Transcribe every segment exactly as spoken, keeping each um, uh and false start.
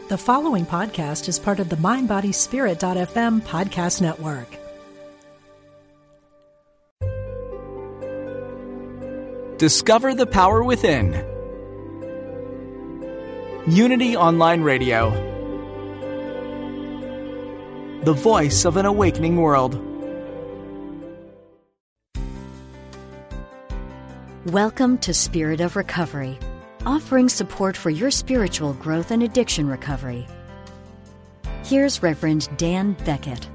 The following podcast is part of the mind body spirit dot f m podcast network. Discover the power within. Unity Online Radio. The voice of an awakening world. Welcome to Spirit of Recovery, offering support for your spiritual growth and addiction recovery. Here's Reverend Dan Beckett.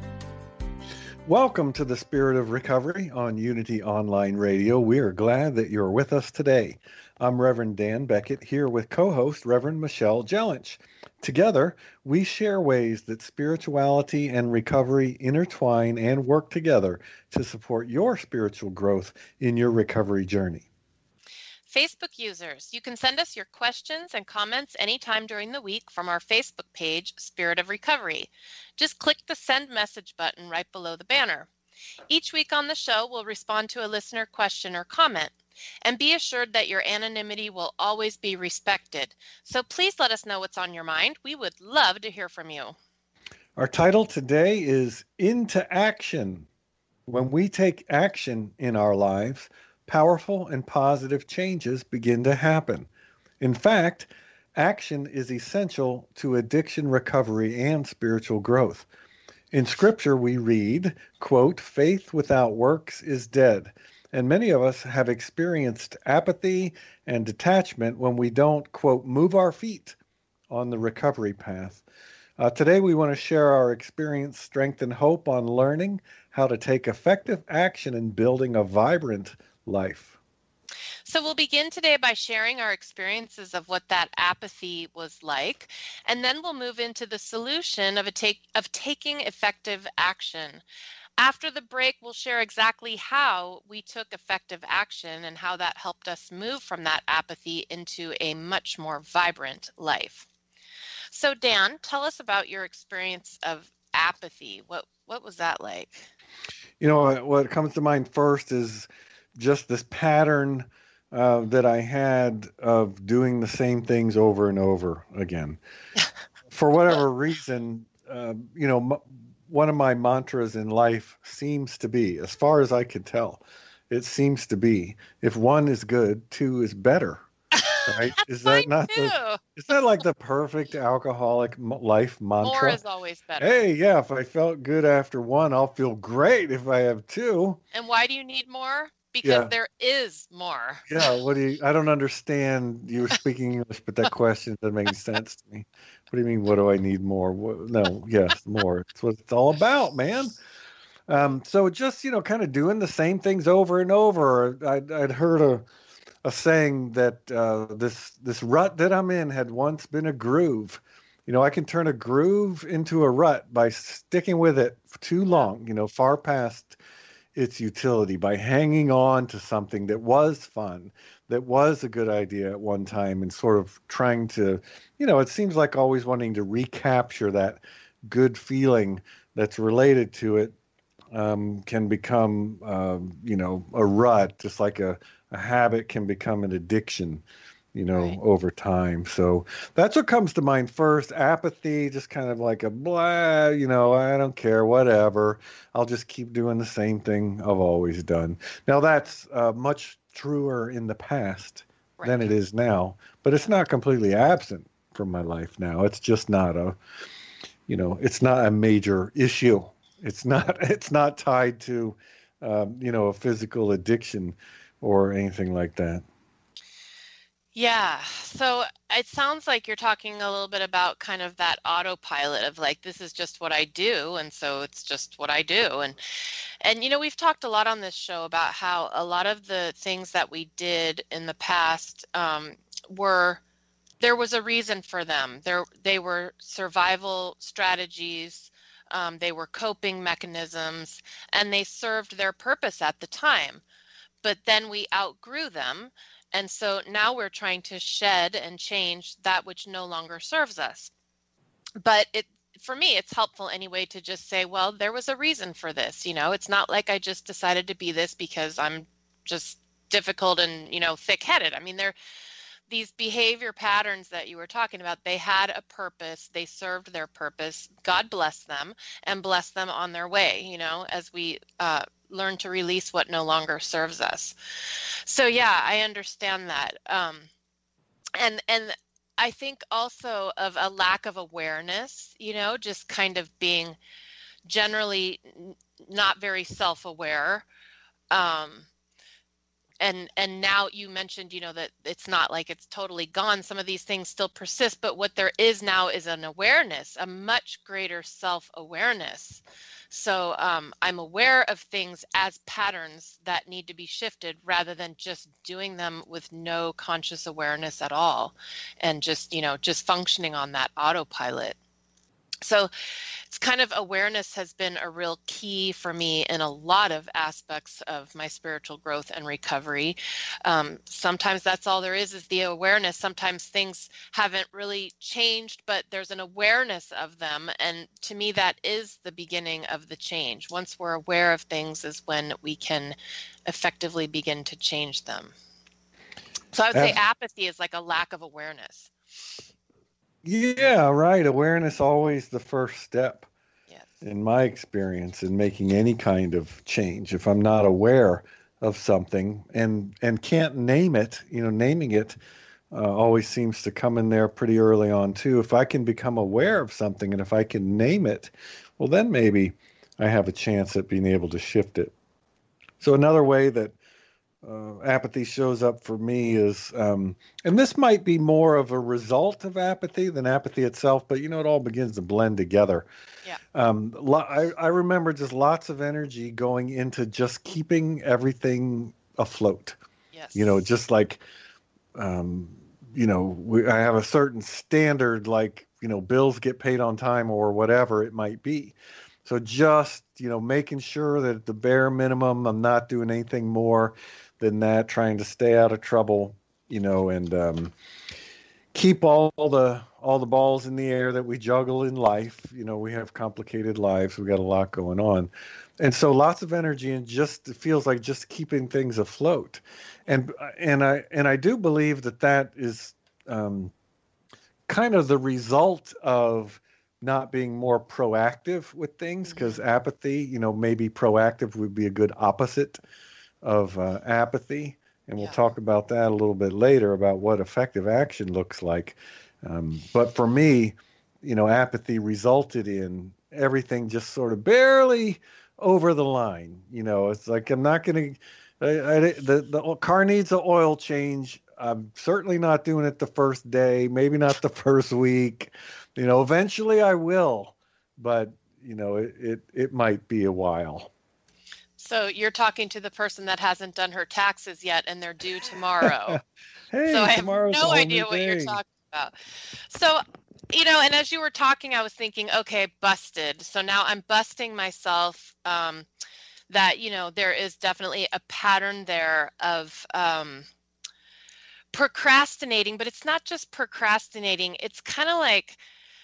Welcome to the Spirit of Recovery on Unity Online Radio. We are glad that you're with us today. I'm Reverend Dan Beckett, here with co-host Reverend Michelle Jellinch. Together, we share ways that spirituality and recovery intertwine and work together to support your spiritual growth in your recovery journey. Facebook users, you can send us your questions and comments anytime during the week from our Facebook page, Spirit of Recovery. Just click the send message button right below the banner. Each week on the show, we'll respond to a listener question or comment. And be assured that your anonymity will always be respected. So please let us know what's on your mind. We would love to hear from you. Our title today is Into Action. When we take action in our lives, powerful and positive changes begin to happen. In fact, action is essential to addiction recovery and spiritual growth. In Scripture, we read, quote, "Faith without works is dead." And many of us have experienced apathy and detachment when we don't, quote, move our feet on the recovery path. Uh, today, we want to share our experience, strength, and hope on learning how to take effective action in building a vibrant life. So we'll begin today by sharing our experiences of what that apathy was like, and then we'll move into the solution of a take of taking effective action. After the break, we'll share exactly how we took effective action and how that helped us move from that apathy into a much more vibrant life. So Dan, tell us about your experience of apathy. What what was that like? You know, what comes to mind first is just this pattern uh, that I had of doing the same things over and over again. For whatever reason, uh, you know, m- one of my mantras in life seems to be, as far as I can tell, it seems to be, if one is good, two is better. Right? Is that not the, is that like the perfect alcoholic m- life mantra? More is always better. Hey, yeah, if I felt good after one, I'll feel great if I have two. And why do you need more? Because Yeah. there is more. Yeah, what do you, I don't understand. You were speaking English, but that question doesn't make any sense to me. What do you mean, what do I need more? What, no, yes, more. It's what it's all about, man. Um, so just, you know, kind of doing the same things over and over. I'd, I'd heard a, a saying that uh, this this rut that I'm in had once been a groove. You know, I can turn a groove into a rut by sticking with it too long, you know, far past its utility, by hanging on to something that was fun, that was a good idea at one time, and sort of trying to, you know, it seems like always wanting to recapture that good feeling that's related to it um, can become, um, you know, a rut, just like a, a habit can become an addiction, you know, Right. over time. So that's what comes to mind first. Apathy, just kind of like a blah, you know, I don't care, whatever. I'll just keep doing the same thing I've always done. Now that's uh, much truer in the past Right. than it is now, but it's not completely absent from my life now. It's just not a, you know, it's not a major issue. It's not, it's not tied to, um, you know, a physical addiction or anything like that. Yeah. So it sounds like you're talking a little bit about kind of that autopilot of like, this is just what I do. And so it's just what I do. And, and, you know, we've talked a lot on this show about how a lot of the things that we did in the past um, were, there was a reason for them. There, they were survival strategies. Um, they were coping mechanisms, and they served their purpose at the time. But then we outgrew them. And so now we're trying to shed and change that which no longer serves us. But it, for me, it's helpful anyway to just say, well, there was a reason for this. You know, it's not like I just decided to be this because I'm just difficult and, you know, thick-headed. I mean, there these behavior patterns that you were talking about, they had a purpose. They served their purpose. God bless them and bless them on their way, you know, as we uh, learn to release what no longer serves us. So, yeah, I understand that. Um, and, and I think also of a lack of awareness, you know, just kind of being generally not very self-aware. Um, and and now you mentioned, you know, that it's not like it's totally gone. Some of these things still persist, but what there is now is an awareness, a much greater self-awareness. So um, I'm aware of things as patterns that need to be shifted rather than just doing them with no conscious awareness at all and just, you know, just functioning on that autopilot. So it's kind of awareness has been a real key for me in a lot of aspects of my spiritual growth and recovery. Um, sometimes that's all there is, is the awareness. Sometimes things haven't really changed, but there's an awareness of them. And to me, that is the beginning of the change. Once we're aware of things is when we can effectively begin to change them. So I would say apathy is like a lack of awareness. Yeah, right. Awareness always the first step, yes, in my experience, in making any kind of change. If I'm not aware of something and and can't name it, you know, naming it uh, always seems to come in there pretty early on too. If I can become aware of something and if I can name it, well, then maybe I have a chance at being able to shift it. So another way that Uh, apathy shows up for me is, um, and this might be more of a result of apathy than apathy itself, but you know, it all begins to blend together. Yeah. Um, lo- I, I remember just lots of energy going into just keeping everything afloat. Yes. You know, just like, um, you know, we, I have a certain standard, like, you know, bills get paid on time or whatever it might be. So just, you know, making sure that at the bare minimum, I'm not doing anything more than that, trying to stay out of trouble, you know, and um, keep all the all the balls in the air that we juggle in life. You know, we have complicated lives. We got a lot going on. And so lots of energy and just it feels like just keeping things afloat. And and I and I do believe that that is um, kind of the result of not being more proactive with things, because mm-hmm. apathy, you know, maybe proactive would be a good opposite of uh, apathy. And we'll yeah. talk about that a little bit later about what effective action looks like. Um, but for me, you know, apathy resulted in everything just sort of barely over the line. You know, it's like, I'm not going to, the, the car needs an oil change. I'm certainly not doing it the first day, maybe not the first week. You know, eventually I will, but, you know, it, it, it might be a while. So you're talking to the person that hasn't done her taxes yet and they're due tomorrow. Hey, so I have tomorrow's no idea what you're talking about. So, you know, and as you were talking, I was thinking, okay, busted. So now I'm busting myself um, that, you know, there is definitely a pattern there of um, procrastinating, but it's not just procrastinating. It's kind of like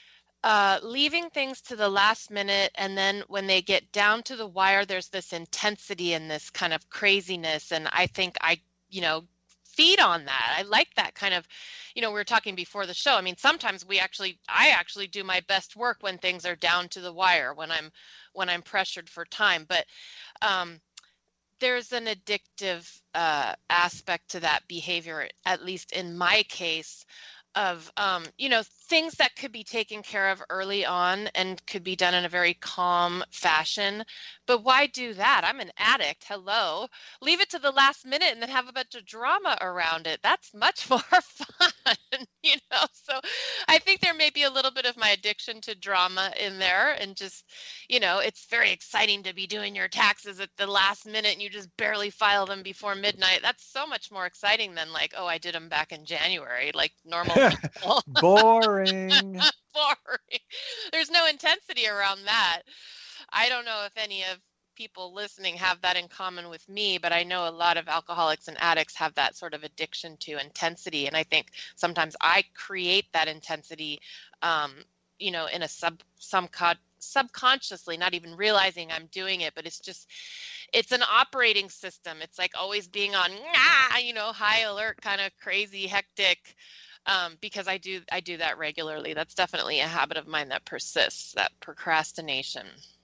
Uh, leaving things to the last minute, and then when they get down to the wire, there's this intensity and this kind of craziness. And I think I, you know, feed on that. I like that kind of, you know, we were talking before the show. I mean, sometimes we actually, I actually do my best work when things are down to the wire, when I'm, when I'm pressured for time. But um, there's an addictive uh, aspect to that behavior, at least in my case, of, um, you know, things that could be taken care of early on and could be done in a very calm fashion. But why do that? I'm an addict. Hello. Leave it to the last minute and then have a bunch of drama around it. That's much more fun, you know? So I think there may be a little bit of my addiction to drama in there, and just, you know, it's very exciting to be doing your taxes at the last minute and you just barely file them before midnight. That's so much more exciting than like, oh, I did them back in January, like normal people. Boring. Boring. There's no intensity around that. I don't know if any of people listening have that in common with me, but I know a lot of alcoholics and addicts have that sort of addiction to intensity. And I think sometimes I create that intensity um, you know, in a sub, some subconsciously, not even realizing I'm doing it, but it's just, it's an operating system. It's like always being on, ah, you know, high alert, kind of crazy, hectic, um, because I do, I do that regularly. That's definitely a habit of mine that persists, that procrastination.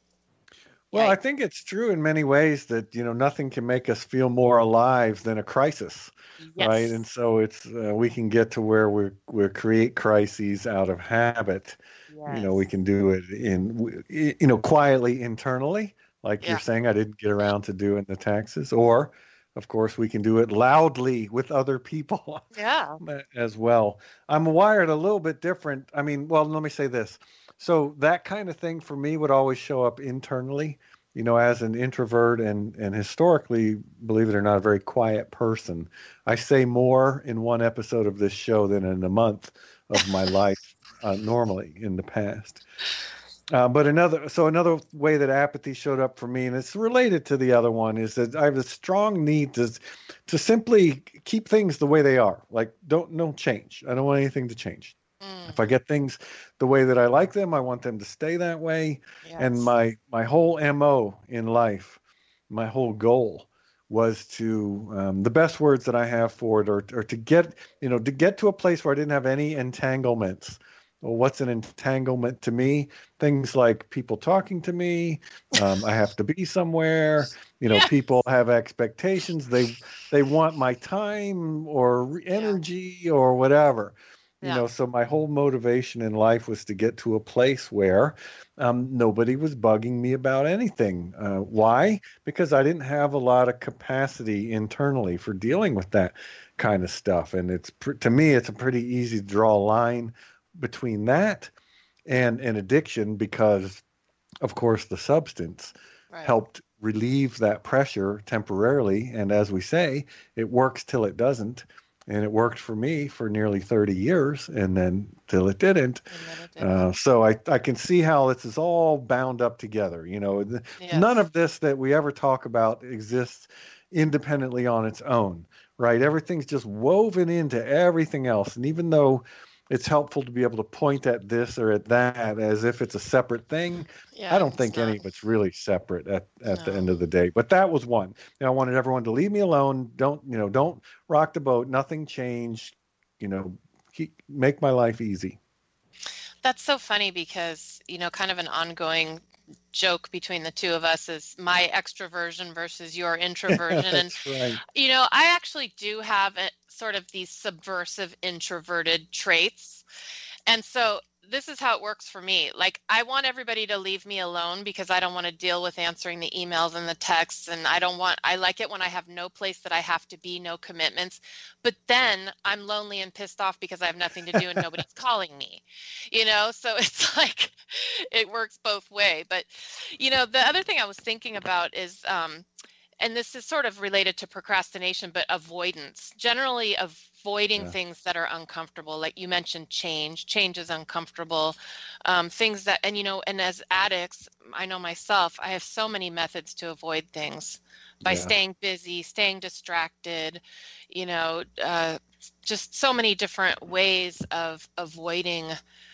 Well, Yikes. I think it's true in many ways that, you know, nothing can make us feel more alive than a crisis, Yes. right? And so it's, uh, we can get to where we we create crises out of habit. Yes. You know, we can do it in, you know, quietly internally, like Yeah. you're saying, I didn't get around to doing the taxes. Or, of course, we can do it loudly with other people Yeah. as well. I'm wired a little bit different. I mean, well, let me say this. So that kind of thing for me would always show up internally, you know, as an introvert and, and historically, believe it or not, a very quiet person. I say more in one episode of this show than in a month of my life uh, normally in the past. Uh, but another, so another way that apathy showed up for me, and it's related to the other one, is that I have a strong need to, to simply keep things the way they are. Like, don't, don't change. I don't want anything to change. Mm. If I get things the way that I like them, I want them to stay that way. Yes. And my, my whole M O in life, my whole goal was to, um, the best words that I have for it are, are to get, you know, to get to a place where I didn't have any entanglements. Well, what's an entanglement to me? Things like people talking to me. Um, I have to be somewhere. You know, Yes. people have expectations. They they want my time or energy or whatever. You Yeah. know, so my whole motivation in life was to get to a place where um, nobody was bugging me about anything. Uh, why? Because I didn't have a lot of capacity internally for dealing with that kind of stuff. And it's pr- to me, it's a pretty easy to draw a line between that and an addiction, because, of course, the substance Right. helped relieve that pressure temporarily. And as we say, it works till it doesn't. And it worked for me for nearly thirty years, and then till it didn't. And then it didn't. Uh, so I, I can see how this is all bound up together. You know, th- Yes. none of this that we ever talk about exists independently on its own, right? Everything's just woven into everything else. And even though it's helpful to be able to point at this or at that as if it's a separate thing, Yeah, I don't it's think any not. of it's really separate at, at the No. end of the day. But that was one. You know, I wanted everyone to leave me alone. Don't, you know, don't rock the boat. Nothing changed. You know, keep, make my life easy. That's so funny because, you know, kind of an ongoing joke between the two of us is my extroversion versus your introversion. And, That's right. you know, I actually do have a, sort of these subversive introverted traits. And so this is how it works for me. Like, I want everybody to leave me alone because I don't want to deal with answering the emails and the texts. And I don't want, I like it when I have no place that I have to be, no commitments. But then I'm lonely and pissed off because I have nothing to do and nobody's calling me, you know? So it's like, it works both way. But, you know, the other thing I was thinking about is, um, and this is sort of related to procrastination, but avoidance, generally avoiding Yeah. things that are uncomfortable. Like you mentioned, change, change is uncomfortable. Um, things that, and, you know, and as addicts, I know myself, I have so many methods to avoid things by Yeah. staying busy, staying distracted, you know, uh, just so many different ways of avoiding,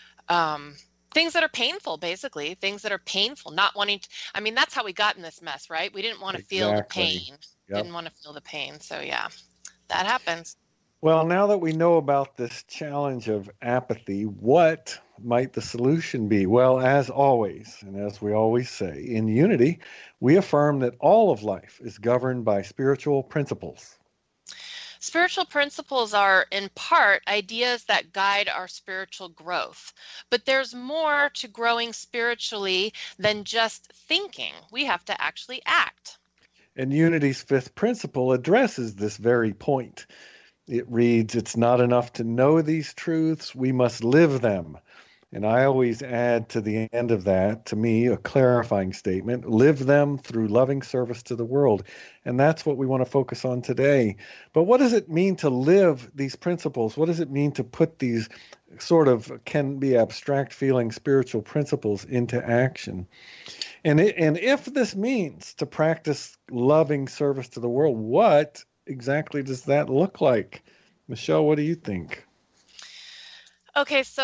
um, things that are painful, basically things that are painful, not wanting to, I mean, that's how we got in this mess, right? We didn't want to feel the Exactly. pain, Yep. didn't want to feel the pain. So yeah, that happens. Well, now that we know about this challenge of apathy, what might the solution be? Well, as always, and as we always say, in Unity, we affirm that all of life is governed by spiritual principles. Spiritual principles are, in part, ideas that guide our spiritual growth. But there's more to growing spiritually than just thinking. We have to actually act. And Unity's fifth principle addresses this very point. It reads, "It's not enough to know these truths, we must live them." And I always add to the end of that, to me, a clarifying statement, live them through loving service to the world. And that's what we want to focus on today. But what does it mean to live these principles? What does it mean to put these sort of, can be abstract feeling spiritual principles into action? And, it, and if this means to practice loving service to the world, what exactly does that look like? Michelle, what do you think? Okay, so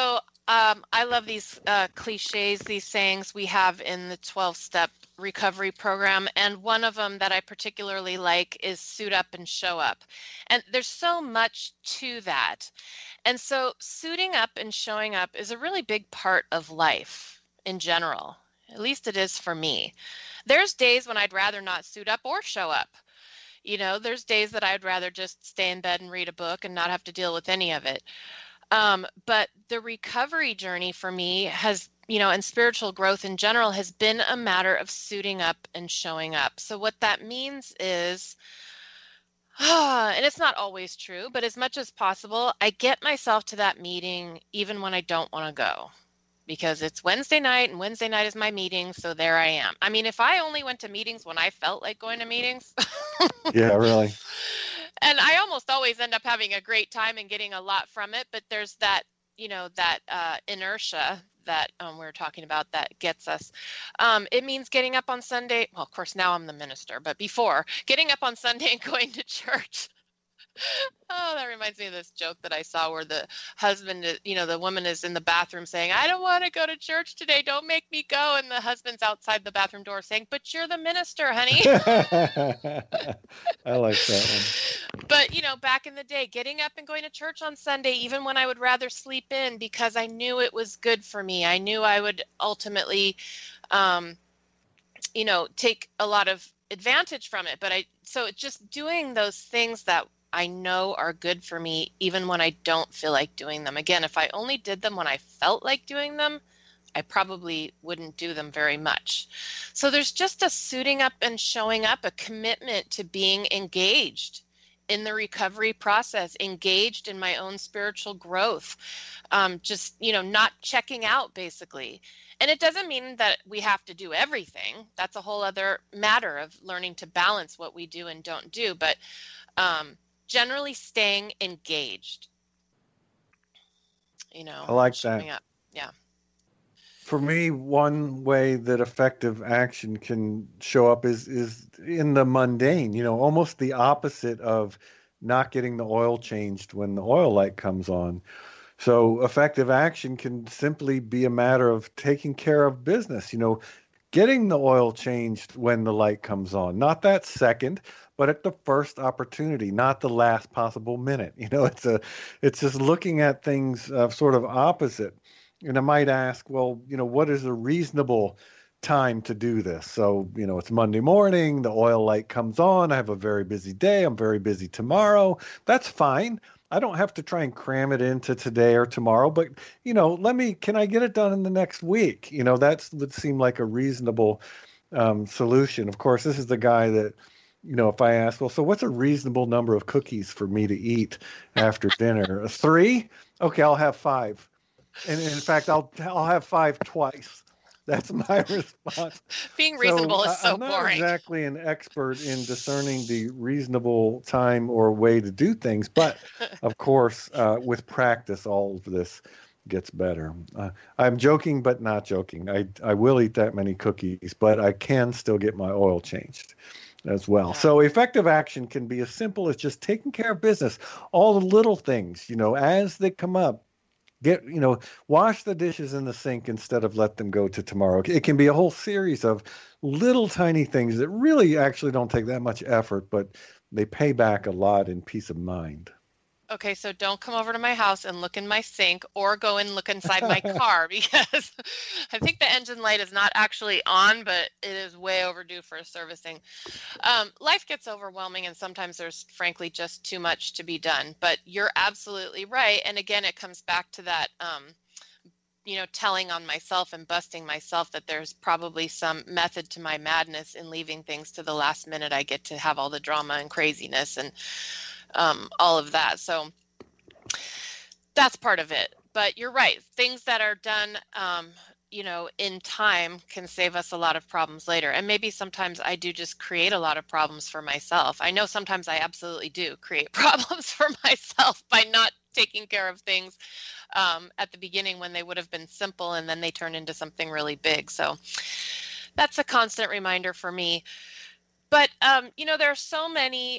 um, I love these uh, cliches, these sayings we have in the twelve-step recovery program. And one of them that I particularly like is suit up and show up. And there's so much to that. And so suiting up and showing up is a really big part of life in general. At least it is for me. There's days when I'd rather not suit up or show up. You know, there's days that I'd rather just stay in bed and read a book and not have to deal with any of it. Um, but the recovery journey for me has, you know, and spiritual growth in general has been a matter of suiting up and showing up. So what that means is, ah, and it's not always true, but as much as possible, I get myself to that meeting even when I don't want to go. Because it's Wednesday night and Wednesday night is my meeting. So there I am. I mean, if I only went to meetings when I felt like going to meetings. Yeah, really. And I almost always end up having a great time and getting a lot from it. But there's that, you know, that uh, inertia that um, we we're talking about that gets us. Um, it means getting up on Sunday. Well, of course, now I'm the minister, but before getting up on Sunday and going to church. Oh, that reminds me of this joke that I saw where the husband, is, you know, the woman is in the bathroom saying, I don't want to go to church today. Don't make me go. And the husband's outside the bathroom door saying, but you're the minister, honey. I like that one. But, you know, back in the day, getting up and going to church on Sunday, even when I would rather sleep in because I knew it was good for me. I knew I would ultimately, um, you know, take a lot of advantage from it. But I, so just doing those things that I know are good for me, even when I don't feel like doing them. Again, if I only did them when I felt like doing them, I probably wouldn't do them very much. So there's just a suiting up and showing up, a commitment to being engaged in the recovery process, engaged in my own spiritual growth, um, just, you know, not checking out basically. And it doesn't mean that we have to do everything. That's a whole other matter of learning to balance what we do and don't do. But, um, generally staying engaged, you know, I like showing that. Up. Yeah. For me, one way that effective action can show up is is in the mundane, you know, almost the opposite of not getting the oil changed when the oil light comes on. So effective action can simply be a matter of taking care of business, you know, getting the oil changed when the light comes on, not that second, but at the first opportunity, not the last possible minute. You know, it's a, it's just looking at things uh, sort of opposite. And I might ask, well, you know, what is a reasonable time to do this? So, you know, it's Monday morning, the oil light comes on, I have a very busy day, I'm very busy tomorrow. That's fine. I don't have to try and cram it into today or tomorrow, but, you know, let me, can I get it done in the next week? You know, that would seem like a reasonable um, solution. Of course, this is the guy that, you know, if I ask, well, so what's a reasonable number of cookies for me to eat after dinner? Three? Okay, I'll have five. And in fact, I'll I'll have five twice. That's my response. Being reasonable so, is so I'm not boring. exactly an expert in discerning the reasonable time or way to do things, but of course, uh, with practice, all of this gets better. Uh, I'm joking, but not joking. I I will eat that many cookies, but I can still get my oil changed as well. Yeah. So effective action can be as simple as just taking care of business, all the little things, you know, as they come up. Get, you know, wash the dishes in the sink instead of let them go to tomorrow. It can be a whole series of little tiny things that really actually don't take that much effort, but they pay back a lot in peace of mind. Okay, so don't come over to my house and look in my sink or go and look inside my car because I think the engine light is not actually on, but it is way overdue for a servicing. Um, life gets overwhelming and sometimes there's frankly just too much to be done, but you're absolutely right. And again, it comes back to that, um, you know, telling on myself and busting myself that there's probably some method to my madness in leaving things to the last minute. I get to have all the drama and craziness and Um, all of that. So that's part of it. But you're right. Things that are done, um, you know, in time can save us a lot of problems later. And maybe sometimes I do just create a lot of problems for myself. I know sometimes I absolutely do create problems for myself by not taking care of things um, at the beginning when they would have been simple and then they turn into something really big. So that's a constant reminder for me. But, um, you know, there are so many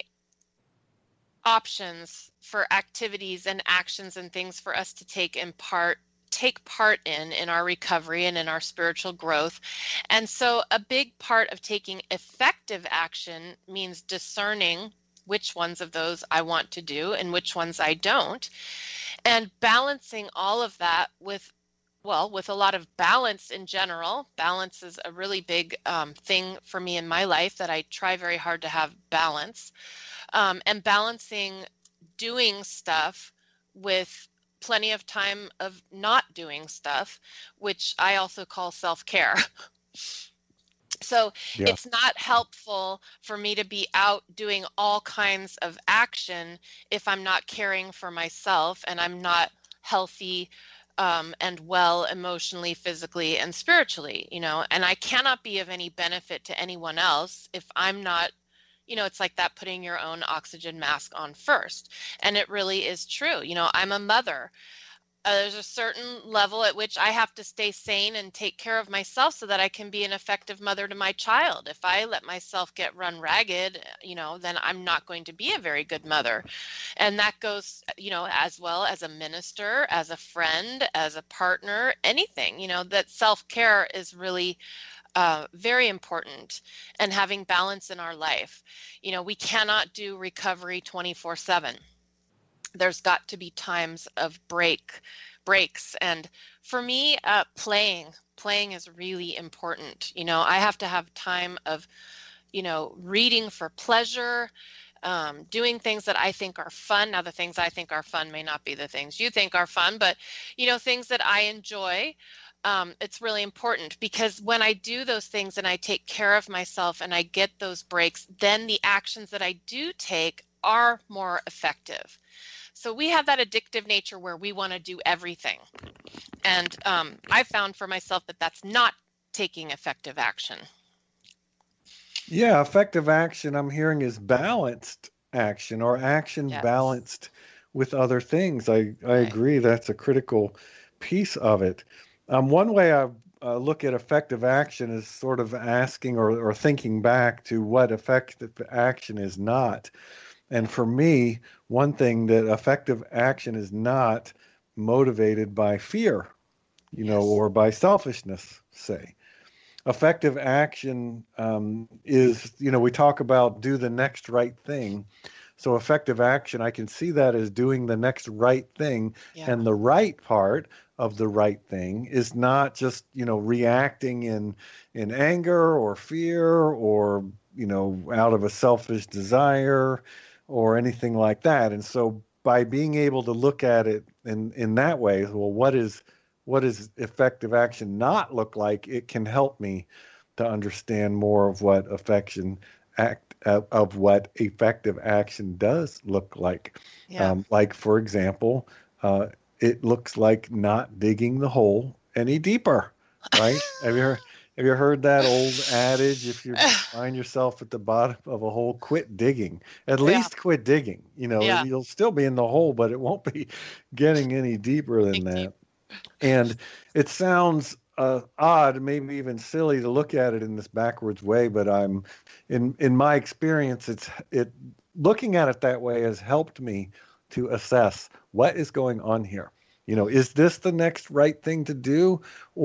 options for activities and actions and things for us to take in part take part in in our recovery and in our spiritual growth. And so a big part of taking effective action means discerning which ones of those I want to do and which ones I don't, and balancing all of that with, well, with a lot of balance in general. Balance is a really big um, thing for me in my life, that I try very hard to have balance, um, and balancing doing stuff with plenty of time of not doing stuff, which I also call self-care. So Yeah. it's not helpful for me to be out doing all kinds of action if I'm not caring for myself and I'm not healthy um, and well emotionally, physically, and spiritually, you know, and I cannot be of any benefit to anyone else if I'm not, you know, it's like that putting your own oxygen mask on first. And it really is true. You know, I'm a mother. Uh, there's a certain level at which I have to stay sane and take care of myself so that I can be an effective mother to my child. If I let myself get run ragged, you know, then I'm not going to be a very good mother. And that goes, you know, as well as a minister, as a friend, as a partner, anything, you know, that self-care is really uh, very important, and having balance in our life. You know, we cannot do recovery twenty-four seven. There's got to be times of break, breaks. And for me, uh, playing, playing is really important. You know, I have to have time of, you know, reading for pleasure, um, doing things that I think are fun. Now, the things I think are fun may not be the things you think are fun, but, you know, things that I enjoy. Um, it's really important, because when I do those things and I take care of myself and I get those breaks, then the actions that I do take are more effective. So we have that addictive nature where we want to do everything. And um, I found for myself that that's not taking effective action. Yeah, effective action I'm hearing is balanced action, or action Yes. balanced with other things. I, I Right. agree that's a critical piece of it. Um, one way I uh, look at effective action is sort of asking or, or thinking back to what effective action is not. And for me, one thing that effective action is not motivated by fear, you know, Yes. or by selfishness, say. Effective action um, is, you know, we talk about do the next right thing. So effective action, I can see that as doing the next right thing. Yeah. And the right part of the right thing is not just, you know, reacting in in anger or fear or, you know, out of a selfish desire or anything like that. And so by being able to look at it in, in that way, well, what is what does effective action not look like? It can help me to understand more of what affection act uh, of what effective action does look like. Yeah. Um, like, for example, uh, it looks like not digging the hole any deeper, right? Have you heard? Have you heard that old adage? If you find yourself at the bottom of a hole, quit digging. At Yeah. least quit digging. You know, Yeah. you'll still be in the hole, but it won't be getting any deeper than Dig that. deep. And it sounds uh, odd, maybe even silly to look at it in this backwards way, but I'm in in my experience, it's it looking at it that way has helped me to assess what is going on here. You know, is this the next right thing to do,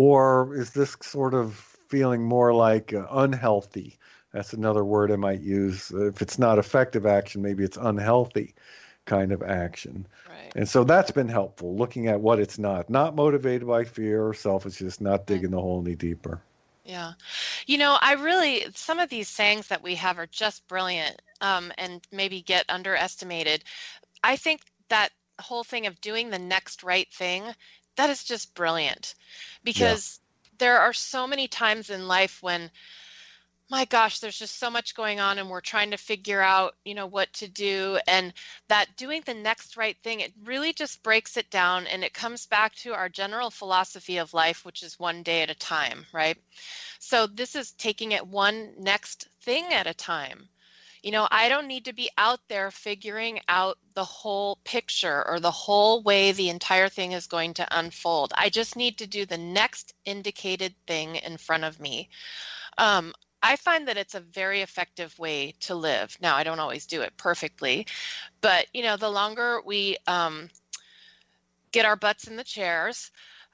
or is this sort of feeling more like uh, unhealthy? That's another word I might use. If it's not effective action, maybe it's unhealthy kind of action. Right. And so that's been helpful, looking at what it's not, not motivated by fear or selfishness, not digging the hole any deeper. Yeah. You know, I really, some of these sayings that we have are just brilliant, um, and maybe get underestimated. I think that whole thing of doing the next right thing, that is just brilliant, because there are so many times in life when, my gosh, there's just so much going on and we're trying to figure out, you know, what to do. And that doing the next right thing, it really just breaks it down, and it comes back to our general philosophy of life, which is one day at a time, right? So this is taking it one next thing at a time. You know, I don't need to be out there figuring out the whole picture or the whole way the entire thing is going to unfold. I just need to do the next indicated thing in front of me. Um, I find that it's a very effective way to live. Now, I don't always do it perfectly, but, you know, the longer we um, get our butts in the chairs,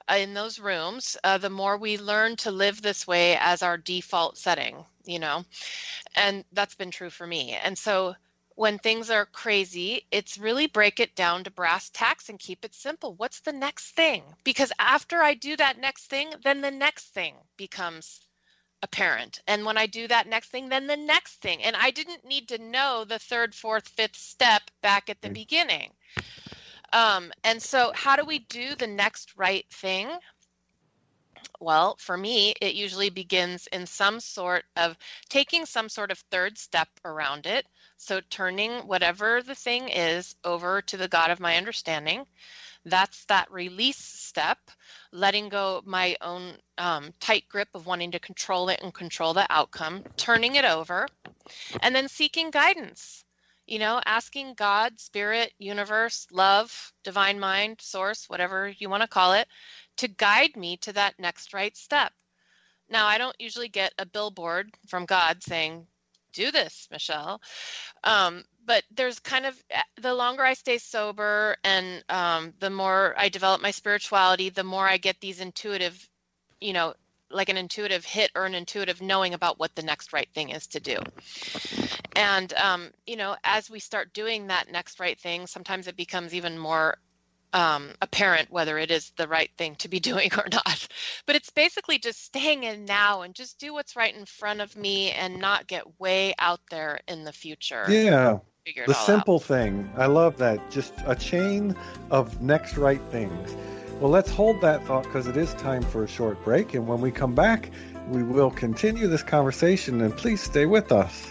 in those rooms, uh, the more we learn to live this way as our default setting, you know, and that's been true for me. And so when things are crazy, it's really break it down to brass tacks and keep it simple. What's the next thing? Because after I do that next thing, then the next thing becomes apparent. And when I do that next thing, then the next thing. And I didn't need to know the third, fourth, fifth step back at the beginning. Um, and so how do we do the next right thing? Well, for me, it usually begins in some sort of taking some sort of third step around it. So turning whatever the thing is over to the God of my understanding. That's that release step, letting go of my own um, tight grip of wanting to control it and control the outcome, turning it over, and then seeking guidance. You know, asking God, spirit, universe, love, divine mind, source, whatever you want to call it, to guide me to that next right step. Now, I don't usually get a billboard from God saying, do this, Michelle. Um, but there's kind of, the longer I stay sober and um, the more I develop my spirituality, the more I get these intuitive, you know, like an intuitive hit or an intuitive knowing about what the next right thing is to do. And, um, you know, as we start doing that next right thing, sometimes it becomes even more um, apparent whether it is the right thing to be doing or not. But it's basically just staying in now and just do what's right in front of me and not get way out there in the future. Yeah. Figure it The all simple out. thing. I love that. Just a chain of next right things. Well, let's hold that thought because it is time for a short break. And when we come back, we will continue this conversation. And please stay with us.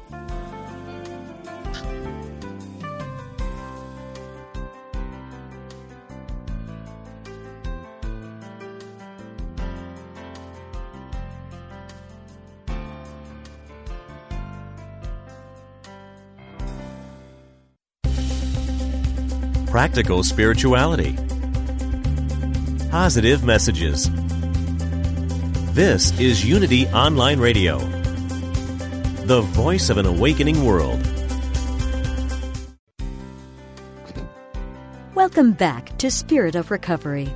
Practical spirituality. Positive messages. This is Unity Online Radio, the voice of an awakening world. Welcome back to Spirit of Recovery.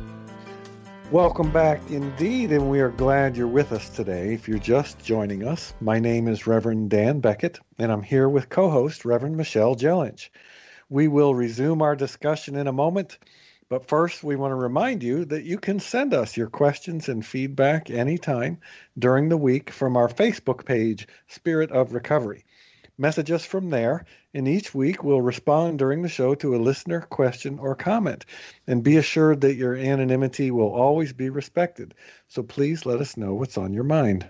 Welcome back indeed, and we are glad you're with us today. If you're just joining us, my name is Reverend Dan Beckett, and I'm here with co-host Reverend Michelle Jellinch. We will resume our discussion in a moment, but first we want to remind you that you can send us your questions and feedback anytime during the week from our Facebook page, Spirit of Recovery. Message us from there, and each week we'll respond during the show to a listener question or comment. And be assured that your anonymity will always be respected. So please let us know what's on your mind.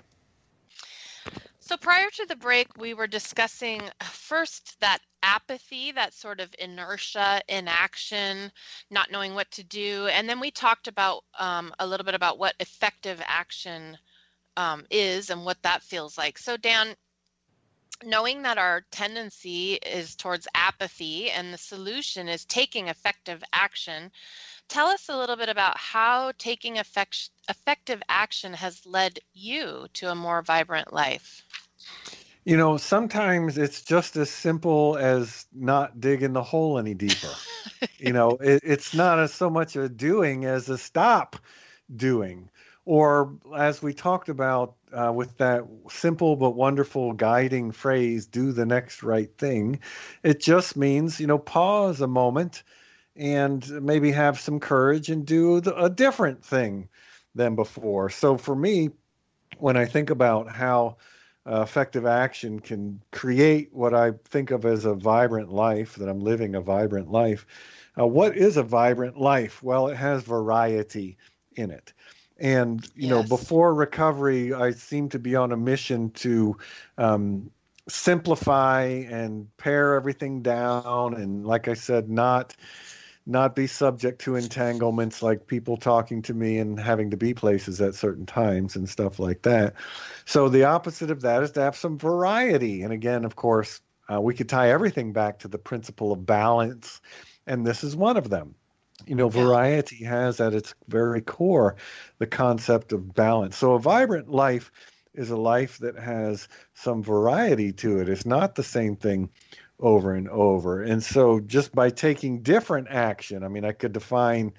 So prior to the break, we were discussing first that apathy, that sort of inertia, inaction, not knowing what to do. And then we talked about um, a little bit about what effective action um, is and what that feels like. So Dan, knowing that our tendency is towards apathy and the solution is taking effective action, tell us a little bit about how taking effect- effective action has led you to a more vibrant life. You know, sometimes it's just as simple as not digging the hole any deeper. You know, it, it's not a, so much a doing as a stop doing. Or as we talked about uh, with that simple but wonderful guiding phrase, do the next right thing, it just means, you know, pause a moment and maybe have some courage and do the, a different thing than before. So for me, when I think about how uh, effective action can create what I think of as a vibrant life, that I'm living a vibrant life, uh, what is a vibrant life? Well, it has variety in it. And, you yes. know, before recovery, I seemed to be on a mission to um, simplify and pare everything down. And like I said, not not be subject to entanglements like people talking to me and having to be places at certain times and stuff like that. So the opposite of that is to have some variety. And again, of course, uh, we could tie everything back to the principle of balance. And this is one of them. You know, variety has at its very core the concept of balance. So a vibrant life is a life that has some variety to it. It's not the same thing over and over. And so just by taking different action, I mean, I could define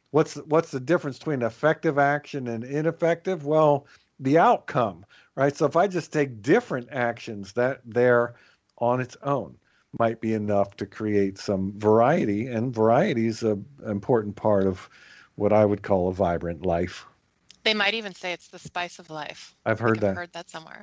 what's what's the difference between effective action and ineffective? Well, the outcome, right? So if I just take different actions, that there on its own might be enough to create some variety, and variety is an important part of what I would call a vibrant life. They might even say it's the spice of life. I've heard that. I've heard that somewhere.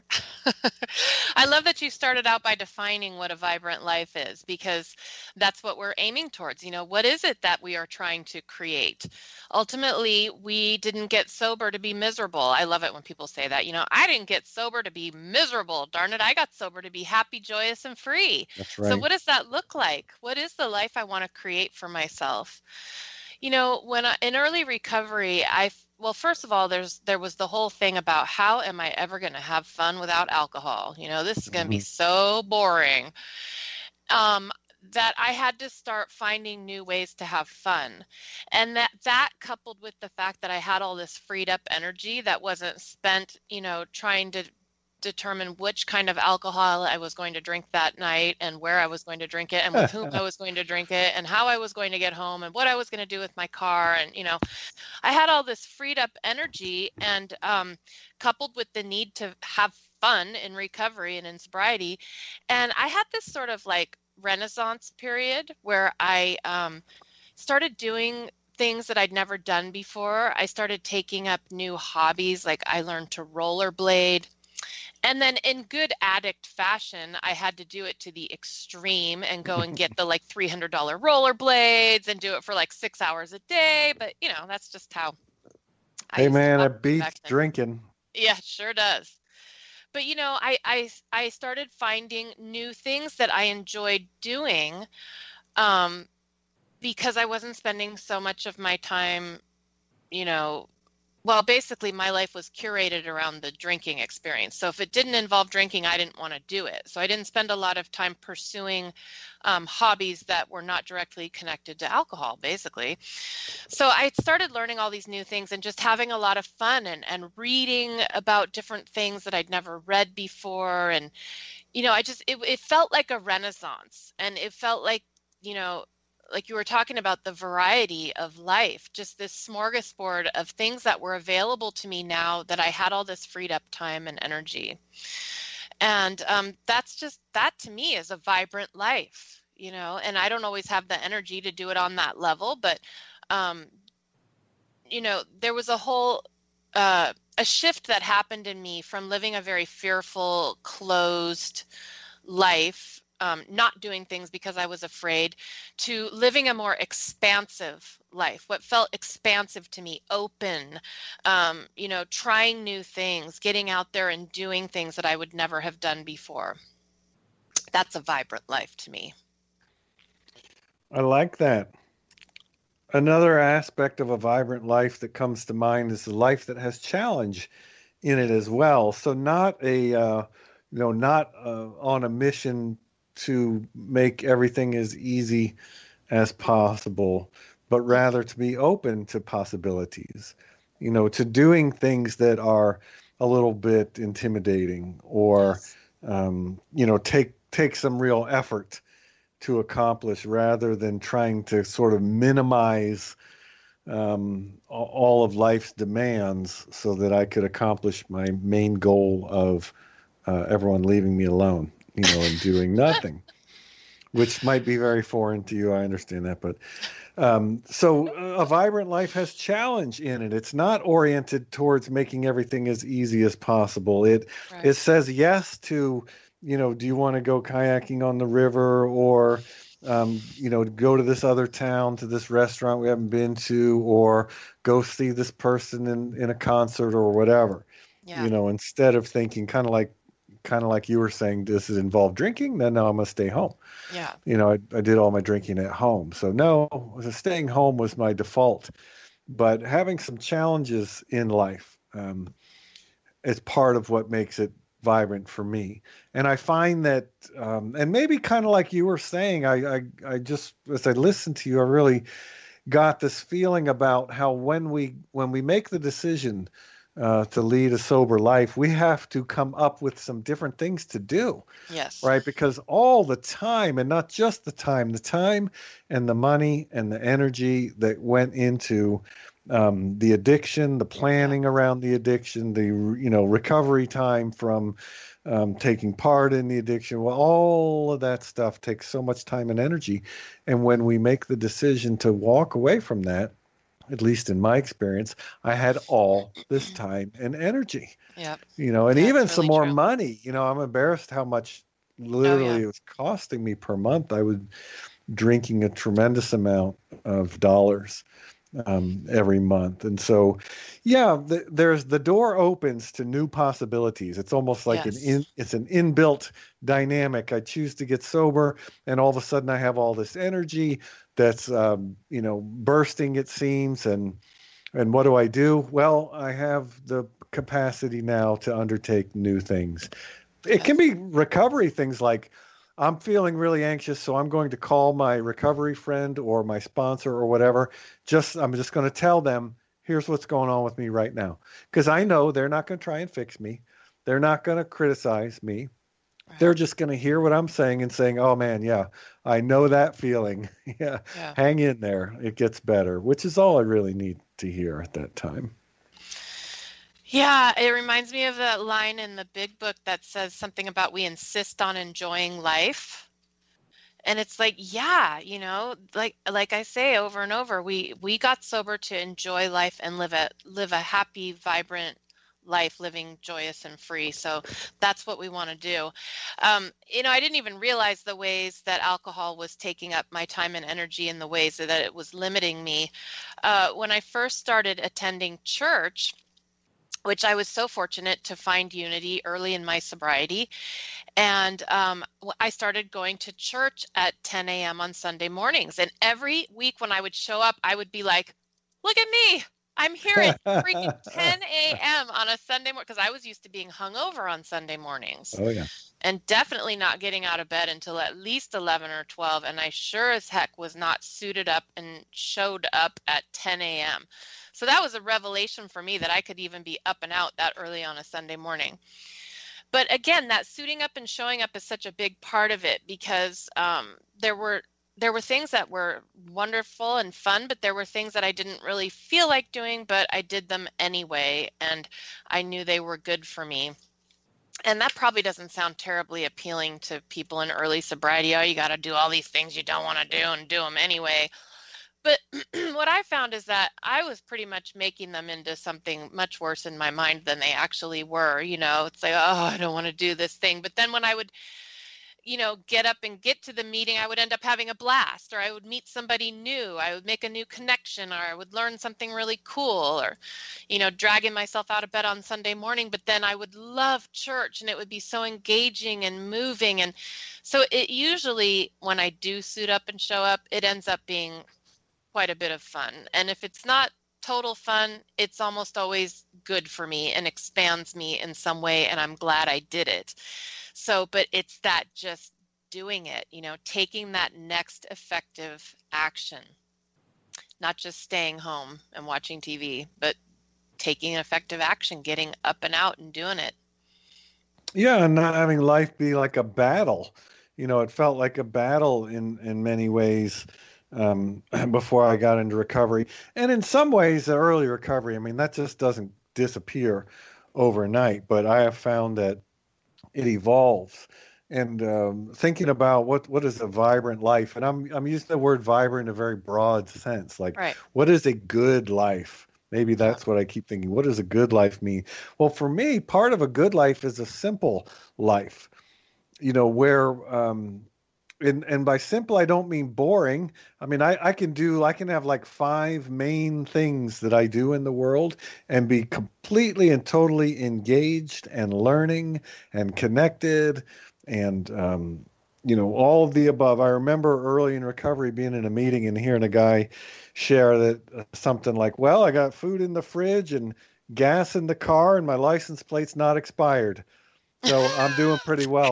I love that you started out by defining what a vibrant life is, because that's what we're aiming towards. You know, what is it that we are trying to create? Ultimately, we didn't get sober to be miserable. I love it when people say that. You know, I didn't get sober to be miserable. Darn it, I got sober to be happy, joyous, and free. That's right. So what does that look like? What is the life I want to create for myself? You know, when I, in early recovery, I well, first of all, there's there was the whole thing about how am I ever going to have fun without alcohol? You know, this is going to Mhm. be so boring. Um, that I had to start finding new ways to have fun. And that that coupled with the fact that I had all this freed up energy that wasn't spent, you know, trying to determine which kind of alcohol I was going to drink that night and where I was going to drink it and with whom I was going to drink it and how I was going to get home and what I was going to do with my car. And, you know, I had all this freed up energy, and um, coupled with the need to have fun in recovery and in sobriety. And I had this sort of like renaissance period where I um, started doing things that I'd never done before. I started taking up new hobbies. Like I learned to rollerblade. And then in good addict fashion, I had to do it to the extreme and go and get the like three hundred dollars rollerblades and do it for like six hours a day. But, you know, that's just how I Hey used to man, it operate beats back then. drinking. Yeah, it sure does. But, you know, I, I, I started finding new things that I enjoyed doing um, because I wasn't spending so much of my time, you know, well, basically my life was curated around the drinking experience. So if it didn't involve drinking, I didn't want to do it. So I didn't spend a lot of time pursuing um, hobbies that were not directly connected to alcohol, basically. So I started learning all these new things and just having a lot of fun and, and reading about different things that I'd never read before. And, you know, I just, it, it felt like a renaissance, and it felt like, you know, like you were talking about the variety of life, just this smorgasbord of things that were available to me now that I had all this freed up time and energy. And um, that's just, that to me is a vibrant life, you know, and I don't always have the energy to do it on that level, but, um, you know, there was a whole, uh, a shift that happened in me from living a very fearful, closed life, Um, not doing things because I was afraid, to living a more expansive life, what felt expansive to me, open, um, you know, trying new things, getting out there and doing things that I would never have done before. That's a vibrant life to me. I like that. Another aspect of a vibrant life that comes to mind is a life that has challenge in it as well. So not a, uh, you know, not uh, on a mission to make everything as easy as possible, but rather to be open to possibilities, you know, to doing things that are a little bit intimidating or, um, you know, take, take some real effort to accomplish rather than trying to sort of minimize um, all of life's demands so that I could accomplish my main goal of uh, everyone leaving me alone. You know, and doing nothing, which might be very foreign to you. I understand that. But um, so a vibrant life has challenge in it. It's not oriented towards making everything as easy as possible. It Right. it says yes to, you know, do you want to go kayaking on the river, or, um, you know, go to this other town, to this restaurant we haven't been to, or go see this person in, in a concert or whatever, Yeah. you know, instead of thinking kind of like, kind of like you were saying, does it involve drinking? Then no, I'm going to stay home. Yeah. You know, I, I did all my drinking at home. So no, staying home was my default. But having some challenges in life um, is part of what makes it vibrant for me. And I find that, um, and maybe kind of like you were saying, I, I, I just, as I listened to you, I really got this feeling about how when we, when we make the decision uh, to lead a sober life, we have to come up with some different things to do. Yes. Right? Because all the time, and not just the time, the time and the money and the energy that went into um, the addiction, the planning around the addiction, the, you know, recovery time from um, taking part in the addiction. Well, all of that stuff takes so much time and energy. And when we make the decision to walk away from that, at least in my experience, I had all this time and energy. Yep. You know, and That's even really some more true. money. You know, I'm embarrassed how much literally Oh, yeah. it was costing me per month. I was drinking a tremendous amount of dollars um, every month. And so, yeah, the, there's the door opens to new possibilities. It's almost like Yes. an in, it's an inbuilt dynamic. I choose to get sober, and all of a sudden I have all this energy that's, um, you know, bursting, it seems. And, and what do I do? Well, I have the capacity now to undertake new things. It can be recovery things like, I'm feeling really anxious, so I'm going to call my recovery friend or my sponsor or whatever. Just I'm just going to tell them, here's what's going on with me right now. Because I know they're not going to try and fix me. They're not going to criticize me. Right. They're just going to hear what I'm saying and saying, oh, man, yeah, I know that feeling. yeah, Yeah. hang in there. It gets better, which is all I really need to hear at that time. Yeah, it reminds me of that line in the Big Book that says something about we insist on enjoying life. And it's like, yeah, you know, like like I say over and over, we we got sober to enjoy life and live a live a happy, vibrant life, living joyous and free. So that's what we want to do. Um, you know, I didn't even realize the ways that alcohol was taking up my time and energy, and the ways that it was limiting me. Uh, when I first started attending church, which I was so fortunate to find Unity early in my sobriety. And um, I started going to church at ten a.m. on Sunday mornings. And every week when I would show up, I would be like, look at me. I'm here at freaking ten a.m. on a Sunday morning, because I was used to being hungover on Sunday mornings. Oh, yeah. And definitely not getting out of bed until at least eleven or twelve. And I sure as heck was not suited up and showed up at ten a.m. So that was a revelation for me that I could even be up and out that early on a Sunday morning. But again, that suiting up and showing up is such a big part of it, because um, there were there were things that were wonderful and fun, but there were things that I didn't really feel like doing, but I did them anyway, and I knew they were good for me. And that probably doesn't sound terribly appealing to people in early sobriety. Oh, you got to do all these things you don't want to do and do them anyway. But what I found is that I was pretty much making them into something much worse in my mind than they actually were. You know, it's like, oh, I don't want to do this thing. But then when I would, you know, get up and get to the meeting, I would end up having a blast, or I would meet somebody new. I would make a new connection, or I would learn something really cool, or, you know, dragging myself out of bed on Sunday morning. But then I would love church, and it would be so engaging and moving. And so it usually, when I do suit up and show up, it ends up being quite a bit of fun. And if it's not total fun, it's almost always good for me and expands me in some way, and I'm glad I did it. So, but it's that just doing it, you know, taking that next effective action, not just staying home and watching T V, but taking effective action, getting up and out and doing it. Yeah, and not having life be like a battle. You know, it felt like a battle in, in many ways. Um, before I got into recovery. And in some ways, the early recovery, I mean, that just doesn't disappear overnight, but I have found that it evolves. And um, thinking about what, what is a vibrant life, and I'm I'm using the word vibrant in a very broad sense, like Right. What is a good life? Maybe that's what I keep thinking. What does a good life mean? Well, for me, part of a good life is a simple life, you know, where um, And and by simple, I don't mean boring. I mean, I, I can do, I can have like five main things that I do in the world and be completely and totally engaged and learning and connected and, um, you know, all of the above. I remember early in recovery being in a meeting and hearing a guy share that uh, something like, well, I got food in the fridge and gas in the car and my license plate's not expired. So I'm doing pretty well.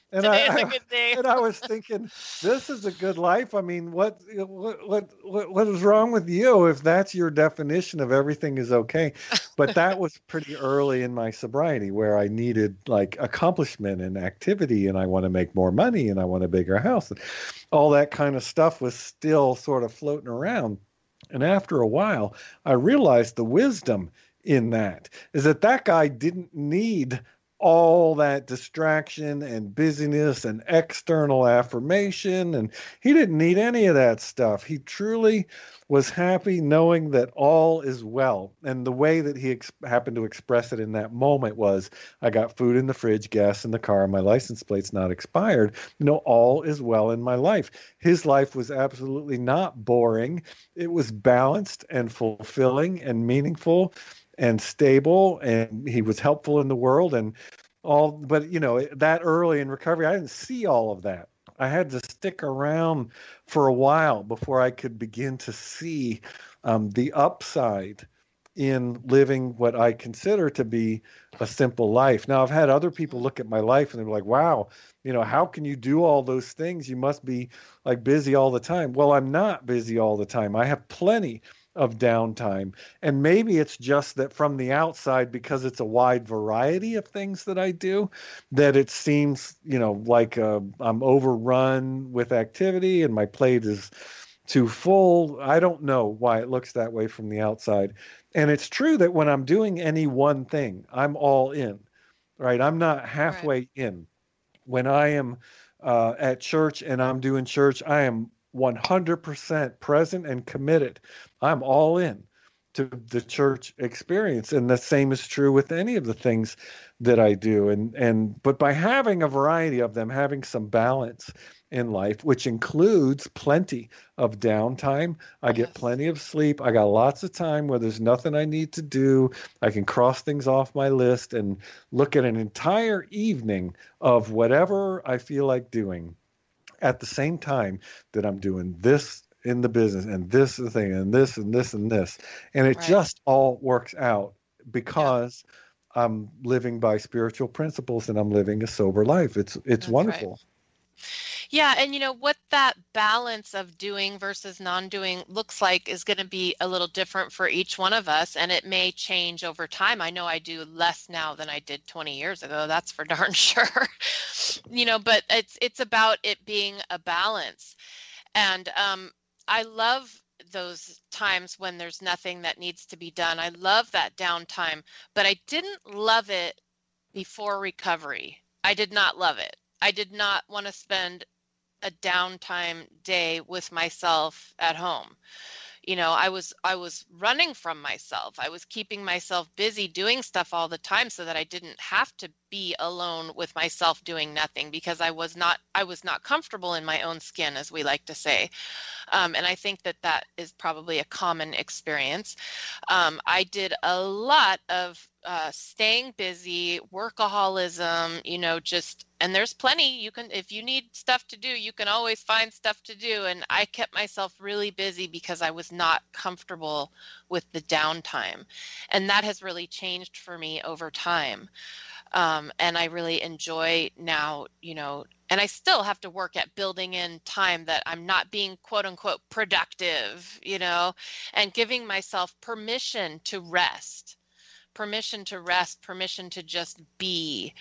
And Today I, is a I good day. and I was thinking, this is a good life. I mean, what what what what what is wrong with you if that's your definition of everything is okay? But that was pretty early in my sobriety where I needed like accomplishment and activity, and I want to make more money, and I want a bigger house, and all that kind of stuff was still sort of floating around. And after a while, I realized the wisdom in that is that that guy didn't need all that distraction and busyness and external affirmation. And he didn't need any of that stuff. He truly was happy knowing that all is well. And the way that he ex- happened to express it in that moment was, I got food in the fridge, gas in the car, my license plate's not expired. You know, all is well in my life. His life was absolutely not boring. It was balanced and fulfilling and meaningful and stable, and he was helpful in the world and all. But, you know, that early in recovery, I didn't see all of that. I had to stick around for a while before I could begin to see um, the upside in living what I consider to be a simple life. Now, I've had other people look at my life and they're like, wow, you know, how can you do all those things? You must be like busy all the time. Well, I'm not busy all the time. I have plenty of downtime. And maybe it's just that from the outside, because it's a wide variety of things that I do, that it seems, you know, like uh, I'm overrun with activity and my plate is too full. I don't know why it looks that way from the outside. And it's true that when I'm doing any one thing, I'm all in, right? I'm not halfway right. in. When I am uh, at church and I'm doing church, I am one hundred percent present and committed. I'm all in to the church experience. And the same is true with any of the things that I do. And, and, but by having a variety of them, having some balance in life, which includes plenty of downtime, I get plenty of sleep. I got lots of time where there's nothing I need to do. I can cross things off my list and look at an entire evening of whatever I feel like doing at the same time that I'm doing this in the business and this is the thing and this and this and this. And it right. just all works out because yeah. I'm living by spiritual principles and I'm living a sober life. It's it's That's wonderful. Right. Yeah. And you know what that balance of doing versus non-doing looks like is going to be a little different for each one of us. And it may change over time. I know I do less now than I did twenty years ago. That's for darn sure. You know, but it's, it's about it being a balance. And um, I love those times when there's nothing that needs to be done. I love that downtime, but I didn't love it before recovery. I did not love it. I did not want to spend a downtime day with myself at home. You know, I was I was running from myself. I was keeping myself busy doing stuff all the time so that I didn't have to be alone with myself doing nothing, because I was not I was not comfortable in my own skin, as we like to say. Um, and I think that that is probably a common experience. Um, I did a lot of uh, staying busy, workaholism, you know, just, and there's plenty you can, if you need stuff to do, you can always find stuff to do. And I kept myself really busy because I was not comfortable with the downtime. And that has really changed for me over time. Um, and I really enjoy now, you know, and I still have to work at building in time that I'm not being quote unquote productive, you know, and giving myself permission to rest, permission to rest, permission to just be.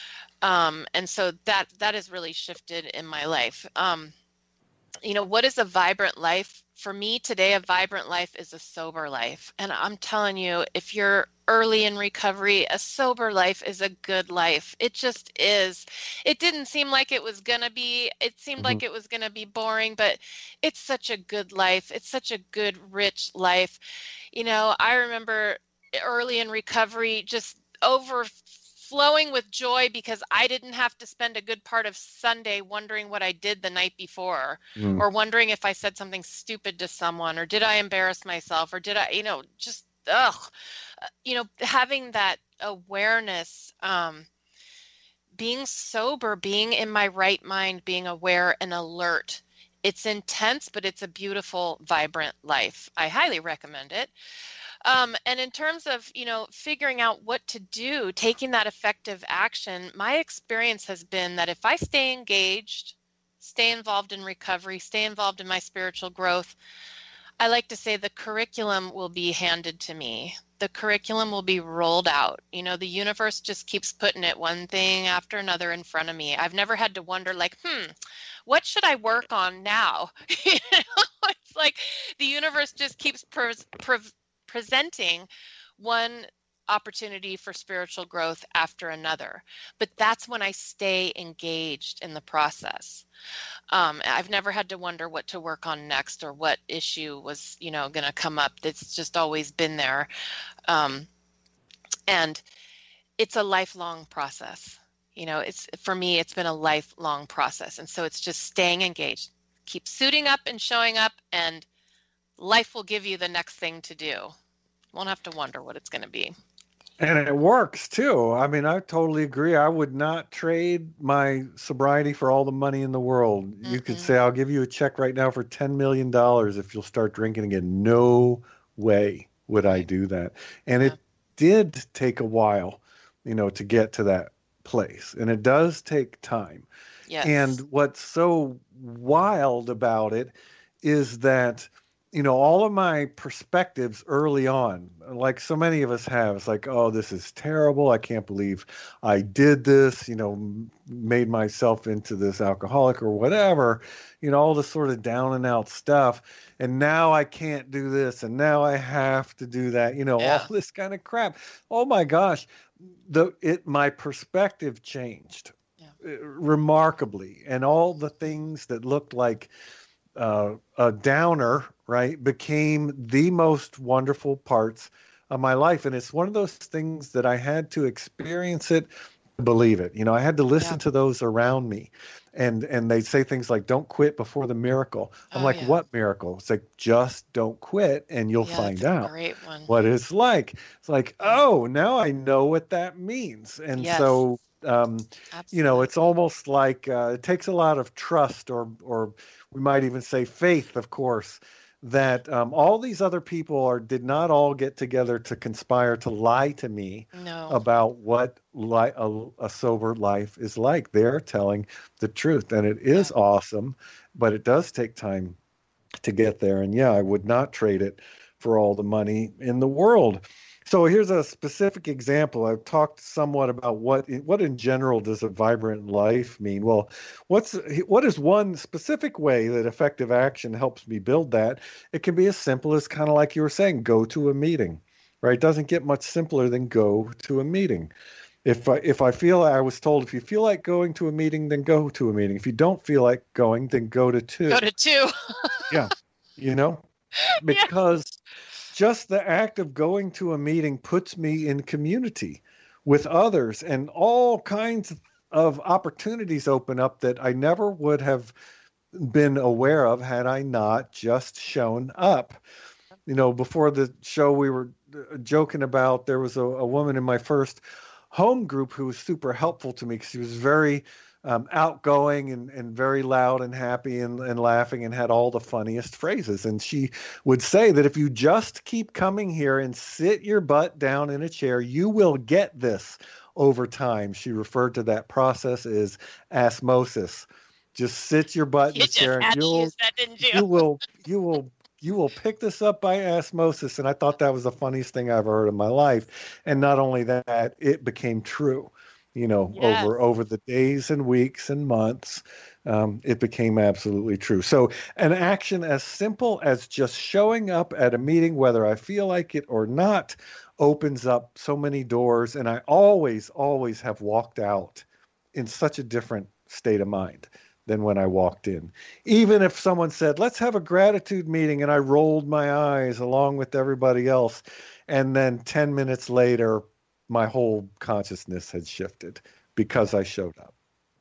Um, and so that, that has really shifted in my life. Um, you know, what is a vibrant life? For me today, a vibrant life is a sober life. And I'm telling you, if you're early in recovery, a sober life is a good life. It just is. It didn't seem like it was going to be, it seemed mm-hmm. like it was going to be boring, but it's such a good life. It's such a good, rich life. You know, I remember early in recovery, just overflowing with joy because I didn't have to spend a good part of Sunday wondering what I did the night before, mm. or wondering if I said something stupid to someone, or did I embarrass myself, or did I, you know, just, ugh, you know, having that awareness, um, being sober, being in my right mind, being aware and alert. It's intense, but it's a beautiful, vibrant life. I highly recommend it. Um, and in terms of, you know, figuring out what to do, taking that effective action, my experience has been that if I stay engaged, stay involved in recovery, stay involved in my spiritual growth, I like to say the curriculum will be handed to me. The curriculum will be rolled out. You know, the universe just keeps putting it one thing after another in front of me. I've never had to wonder like, hmm, what should I work on now? You know, it's like the universe just keeps pre- pre- presenting one opportunity for spiritual growth after another. But that's when I stay engaged in the process. Um, I've never had to wonder what to work on next or what issue was, you know, going to come up. That's just always been there. Um, and it's a lifelong process. You know, it's, for me, it's been a lifelong process. And so it's just staying engaged, keep suiting up and showing up, and life will give you the next thing to do. Won't have to wonder what it's going to be. And it works too. I mean, I totally agree. I would not trade my sobriety for all the money in the world. Mm-hmm. You could say, I'll give you a check right now for ten million dollars if you'll start drinking again. No way would I do that. And yeah. It did take a while, you know, to get to that place. And it does take time. Yes. And what's so wild about it is that, you know, all of my perspectives early on, like so many of us have, it's like, oh, this is terrible. I can't believe I did this, you know, made myself into this alcoholic or whatever, you know, all this sort of down and out stuff. And now I can't do this. And now I have to do that, you know, yeah. all this kind of crap. Oh my gosh, the it my perspective changed yeah. remarkably. And all the things that looked like uh, a downer, right, became the most wonderful parts of my life. And it's one of those things that I had to experience it to believe it. You know, I had to listen yeah. to those around me. And and they say things like, don't quit before the miracle. I'm oh, like, yeah. what miracle? It's like, just don't quit and you'll yeah, find that's out a great one. what it's like. It's like, oh, now I know what that means. And yes. so, um, you know, it's almost like uh, it takes a lot of trust, or or we might even say faith, of course, that um, all these other people are did not all get together to conspire to lie to me no. about what li- a, a sober life is like. They're telling the truth, and it is yeah. awesome, but it does take time to get there. And yeah, I would not trade it for all the money in the world. So here's a specific example. I've talked somewhat about what what in general does a vibrant life mean. Well, what's what is one specific way that effective action helps me build that? It can be as simple as kind of like you were saying, go to a meeting, right? It doesn't get much simpler than go to a meeting. If I, if I feel, I was told, if you feel like going to a meeting, then go to a meeting. If you don't feel like going, then go to two. Go to two. yeah, you know, because. Yeah. Just the act of going to a meeting puts me in community with others, and all kinds of opportunities open up that I never would have been aware of had I not just shown up. You know, before the show, we were joking about, there was a, a woman in my first home group who was super helpful to me because she was very Um, outgoing and, and very loud and happy and, and laughing and had all the funniest phrases. And she would say that if you just keep coming here and sit your butt down in a chair, you will get this over time. She referred to that process as osmosis. Just sit your butt in you the chair and you'll, use that, didn't you? you will, you will, you will pick this up by osmosis. And I thought that was the funniest thing I ever heard in my life. And not only that, it became true. You know, yes. over over the days and weeks and months, um, it became absolutely true. So an action as simple as just showing up at a meeting, whether I feel like it or not, opens up so many doors. And I always, always have walked out in such a different state of mind than when I walked in. Even if someone said, let's have a gratitude meeting, and I rolled my eyes along with everybody else, and then ten minutes later, my whole consciousness had shifted because I showed up.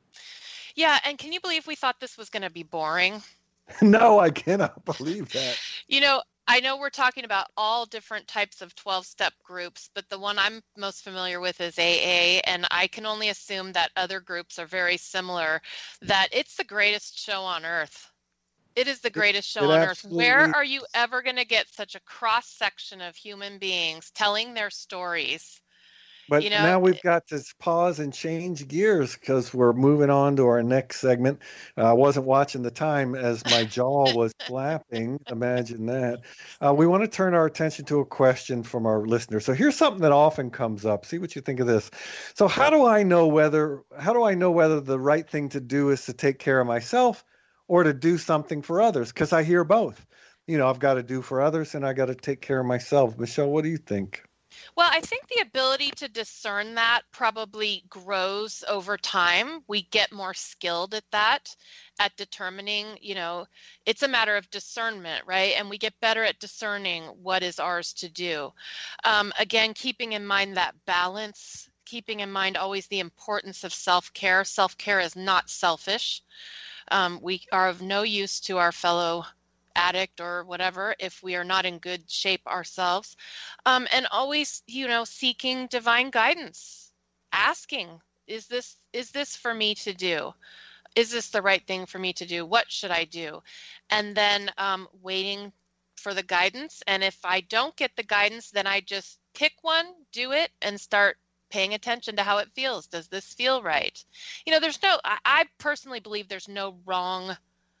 Yeah. And can you believe we thought this was going to be boring? No, I cannot believe that. You know, I know we're talking about all different types of twelve-step groups, but the one I'm most familiar with is A A, and I can only assume that other groups are very similar, that it's the greatest show on earth. It is the greatest show it on earth. absolutely Where is. are you ever going to get such a cross section of human beings telling their stories? But You know, now we've got to pause and change gears because we're moving on to our next segment. Uh, I wasn't watching the time as my jaw was flapping. Imagine that. Uh, we want to turn our attention to a question from our listeners. So here's something that often comes up. See what you think of this. So how do I know whether how do I know whether the right thing to do is to take care of myself or to do something for others? Because I hear both. You know, I've got to do for others and I got to take care of myself. Michelle, what do you think? Well, I think the ability to discern that probably grows over time. We get more skilled at that, at determining, you know, it's a matter of discernment, right? And we get better at discerning what is ours to do. Um, again, keeping in mind that balance, keeping in mind always the importance of self-care. Self-care is not selfish. Um, we are of no use to our fellow addict or whatever if we are not in good shape ourselves, um, and always, you know, seeking divine guidance, asking, is this is this for me to do? Is this the right thing for me to do? What should I do? And then um, waiting for the guidance. And if I don't get the guidance, then I just pick one, do it, and start paying attention to how it feels. Does this feel right? You know, there's no, I, I personally believe there's no wrong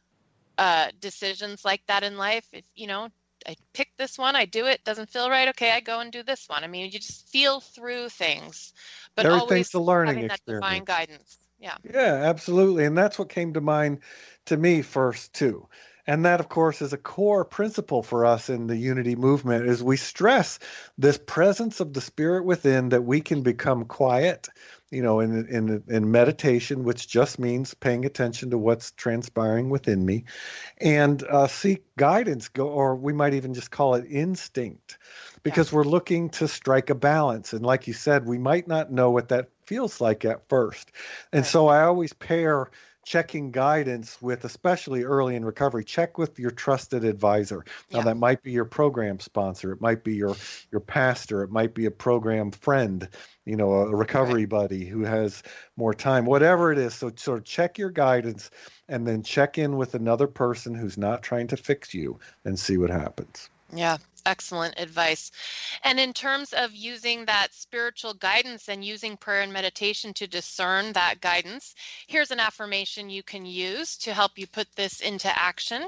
uh, decisions like that in life. If, you know, I pick this one, I do it, doesn't feel right. Okay, I go and do this one. I mean, you just feel through things, but Everything's always a learning having that experience. divine guidance. Yeah. Yeah, absolutely. And that's what came to mind to me first, too. And that, of course, is a core principle for us in the Unity movement, is we stress this presence of the spirit within, that we can become quiet, you know, in in in meditation, which just means paying attention to what's transpiring within me, and uh, seek guidance, go, or we might even just call it instinct, because yeah. we're looking to strike a balance. And like you said, we might not know what that feels like at first. And right. so I always pair checking guidance with, especially early in recovery, check with your trusted advisor. Now, yeah. that might be your program sponsor. It might be your, your pastor. It might be a program friend, you know, a recovery right. buddy who has more time, whatever it is. So sort of check your guidance and then check in with another person who's not trying to fix you and see what happens. Yeah. Excellent advice. And in terms of using that spiritual guidance and using prayer and meditation to discern that guidance, here's an affirmation you can use to help you put this into action.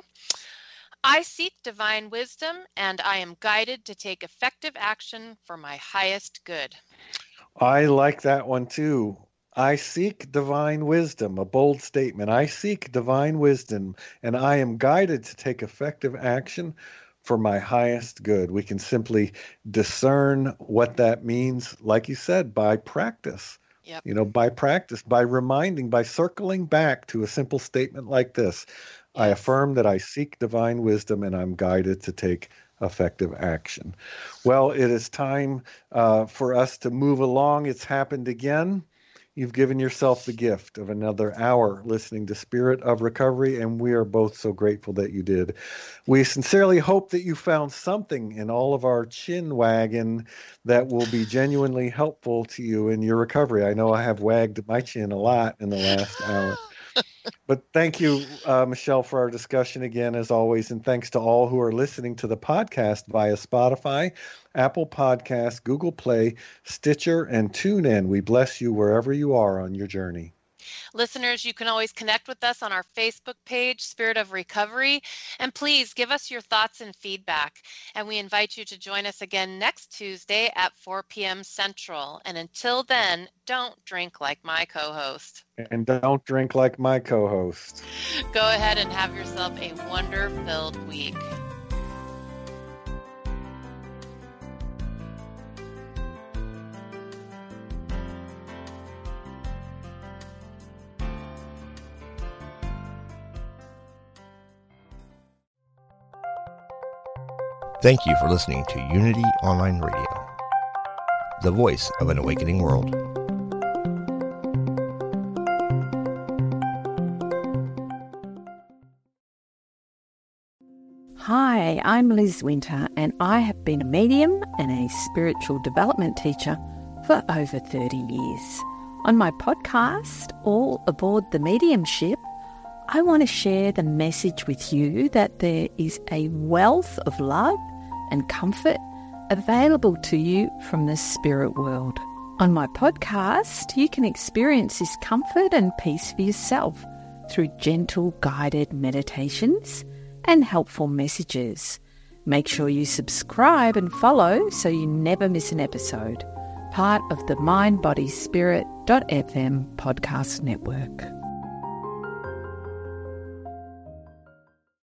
I seek divine wisdom, and I am guided to take effective action for my highest good. I like that one too. I seek divine wisdom, a bold statement. I seek divine wisdom, and I am guided to take effective action for my highest good. We can simply discern what that means, like you said, by practice. Yep. You know, by practice, by reminding, by circling back to a simple statement like this. Yes. I affirm that I seek divine wisdom and I'm guided to take effective action. Well, it is time uh, for us to move along. It's happened again. You've given yourself the gift of another hour listening to Spirit of Recovery, and we are both so grateful that you did. We sincerely hope that you found something in all of our chin wagging that will be genuinely helpful to you in your recovery. I know I have wagged my chin a lot in the last hour. But thank you, uh, Michelle, for our discussion again, as always. And thanks to all who are listening to the podcast via Spotify, Apple Podcasts, Google Play, Stitcher, and TuneIn. We bless you wherever you are on your journey. Listeners, you can always connect with us on our Facebook page, Spirit of Recovery, and please give us your thoughts and feedback. And we invite you to join us again next Tuesday at four p.m. Central. And until then, don't drink like my co-host. And don't drink like my co-host. Go ahead and have yourself a wonder-filled week. Thank you for listening to Unity Online Radio, the voice of an awakening world. Hi, I'm Liz Winter, and I have been a medium and a spiritual development teacher for over thirty years. On my podcast, All Aboard the Mediumship, I want to share the message with you that there is a wealth of love and comfort available to you from the spirit world. On my podcast, you can experience this comfort and peace for yourself through gentle guided meditations and helpful messages. Make sure you subscribe and follow so you never miss an episode. Part of the mind body spirit dot f m podcast network.